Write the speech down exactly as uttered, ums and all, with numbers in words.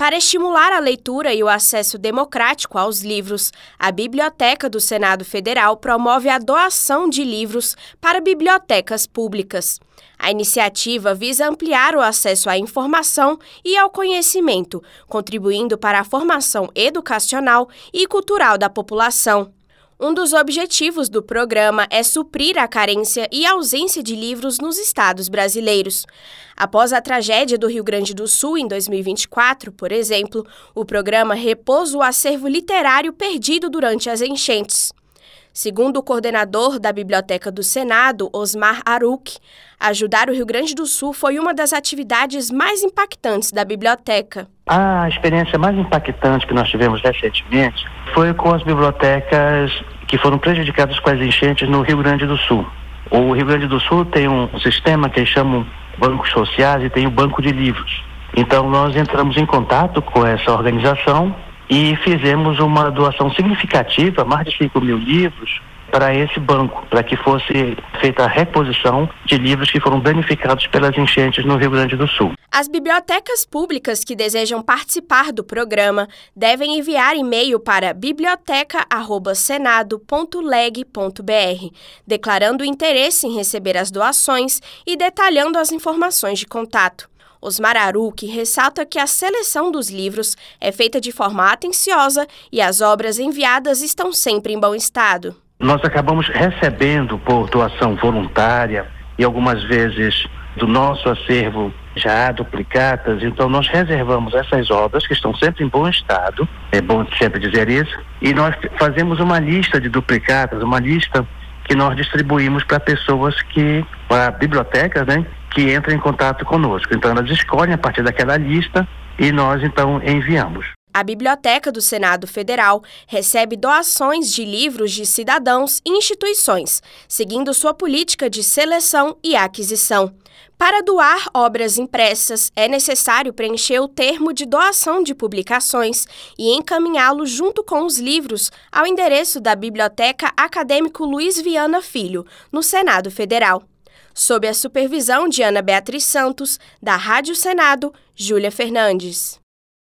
Para estimular a leitura e o acesso democrático aos livros, a Biblioteca do Senado Federal promove a doação de livros para bibliotecas públicas. A iniciativa visa ampliar o acesso à informação e ao conhecimento, contribuindo para a formação educacional e cultural da população. Um dos objetivos do programa é suprir a carência e ausência de livros nos estados brasileiros. Após a tragédia do Rio Grande do Sul em dois mil e vinte e quatro, por exemplo, o programa repôs o acervo literário perdido durante as enchentes. Segundo o coordenador da Biblioteca do Senado, Osmar Aruc, ajudar o Rio Grande do Sul foi uma das atividades mais impactantes da biblioteca. A experiência mais impactante que nós tivemos recentemente foi com as bibliotecas que foram prejudicadas com as enchentes no Rio Grande do Sul. O Rio Grande do Sul tem um sistema que eles chamam bancos sociais e tem o banco de livros. Então nós entramos em contato com essa organização e fizemos uma doação significativa, mais de cinco mil livros, para esse banco, para que fosse feita a reposição de livros que foram danificados pelas enchentes no Rio Grande do Sul. As bibliotecas públicas que desejam participar do programa devem enviar e-mail para biblioteca arroba senado ponto leg ponto br, declarando interesse em receber as doações e detalhando as informações de contato. Osmar Aruc ressalta que a seleção dos livros é feita de forma atenciosa e as obras enviadas estão sempre em bom estado. Nós acabamos recebendo por doação voluntária e algumas vezes do nosso acervo já duplicatas, então nós reservamos essas obras que estão sempre em bom estado, é bom sempre dizer isso, e nós fazemos uma lista de duplicatas, uma lista que nós distribuímos para pessoas que, para bibliotecas, né, que entram em contato conosco. Então elas escolhem a partir daquela lista e nós então enviamos. A Biblioteca do Senado Federal recebe doações de livros de cidadãos e instituições, seguindo sua política de seleção e aquisição. Para doar obras impressas, é necessário preencher o termo de doação de publicações e encaminhá-lo junto com os livros ao endereço da Biblioteca Acadêmico Luiz Viana Filho, no Senado Federal. Sob a supervisão de Ana Beatriz Santos, da Rádio Senado, Júlia Fernandes.